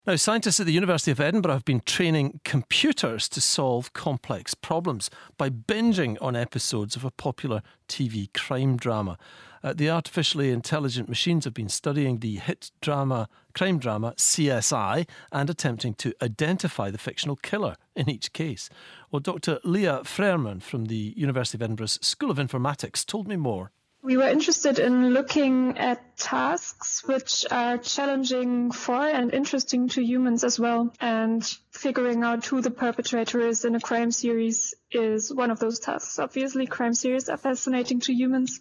Now, scientists at the University of Edinburgh have been training computers to solve complex problems by binging on episodes of a popular TV crime drama. The artificially intelligent machines have been studying the hit crime drama CSI and attempting to identify the fictional killer in each case. Well, Dr. Leah Freerman from the University of Edinburgh's School of Informatics told me more. We were interested in looking at tasks which are challenging for and interesting to humans as well. And figuring out who the perpetrator is in a crime series is one of those tasks. Obviously, crime series are fascinating to humans.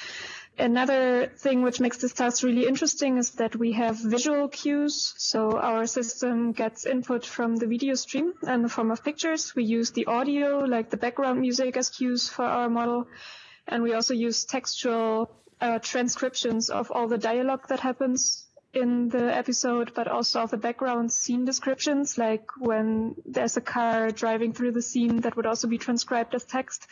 Another thing which makes this task really interesting is that we have visual cues. So our system gets input from the video stream in the form of pictures. We use the audio, like the background music, as cues for our model. And we also use textual transcriptions of all the dialogue that happens in the episode, but also of the background scene descriptions, like when there's a car driving through the scene, that would also be transcribed as text.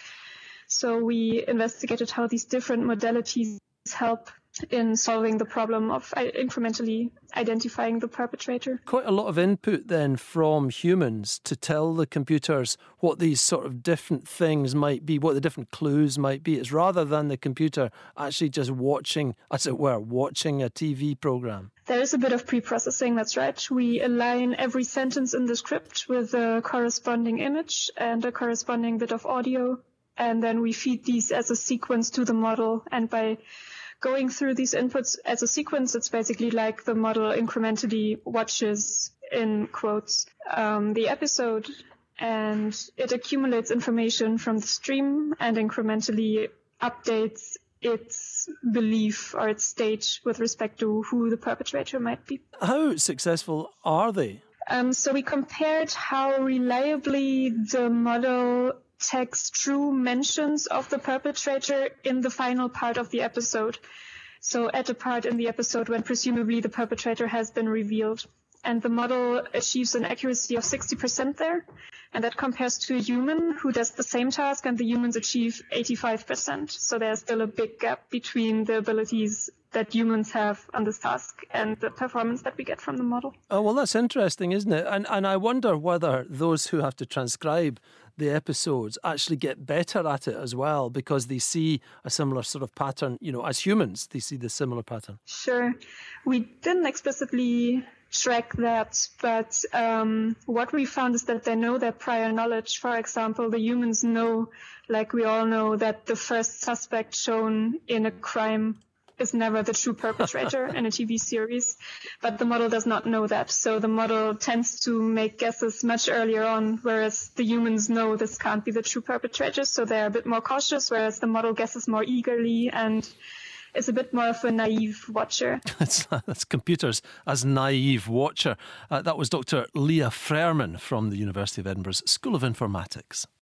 So we investigated how these different modalities help in solving the problem of incrementally identifying the perpetrator. Quite a lot of input then from humans to tell the computers what these sort of different things might be, what the different clues might be. It's rather than the computer actually just watching, as it were, watching a TV program. There is a bit of pre-processing, that's right. We align every sentence in the script with a corresponding image and a corresponding bit of audio, and then we feed these as a sequence to the model. And by going through these inputs as a sequence, it's basically like the model incrementally watches, in quotes, the episode, and it accumulates information from the stream and incrementally updates its belief or its state with respect to who the perpetrator might be. How successful are they? So we compared how reliably the model takes true mentions of the perpetrator in the final part of the episode. So at a part in the episode when presumably the perpetrator has been revealed. And the model achieves an accuracy of 60% there. And that compares to a human who does the same task, and the humans achieve 85%. So there's still a big gap between the abilities that humans have on this task and the performance that we get from the model. Oh, well, that's interesting, isn't it? And I wonder whether those who have to transcribe the episodes actually get better at it as well, because they see a similar sort of pattern, you know, as humans, they see the similar pattern. Sure. We didn't explicitly track that, but what we found is that they know their prior knowledge. For example, the humans know, like we all know, that the first suspect shown in a crime is never the true perpetrator in a TV series, but the model does not know that. So the model tends to make guesses much earlier on, whereas the humans know this can't be the true perpetrator, so they're a bit more cautious, whereas the model guesses more eagerly and is a bit more of a naive watcher. That's computers as naive watcher. That was Dr. Leah Freerman from the University of Edinburgh's School of Informatics.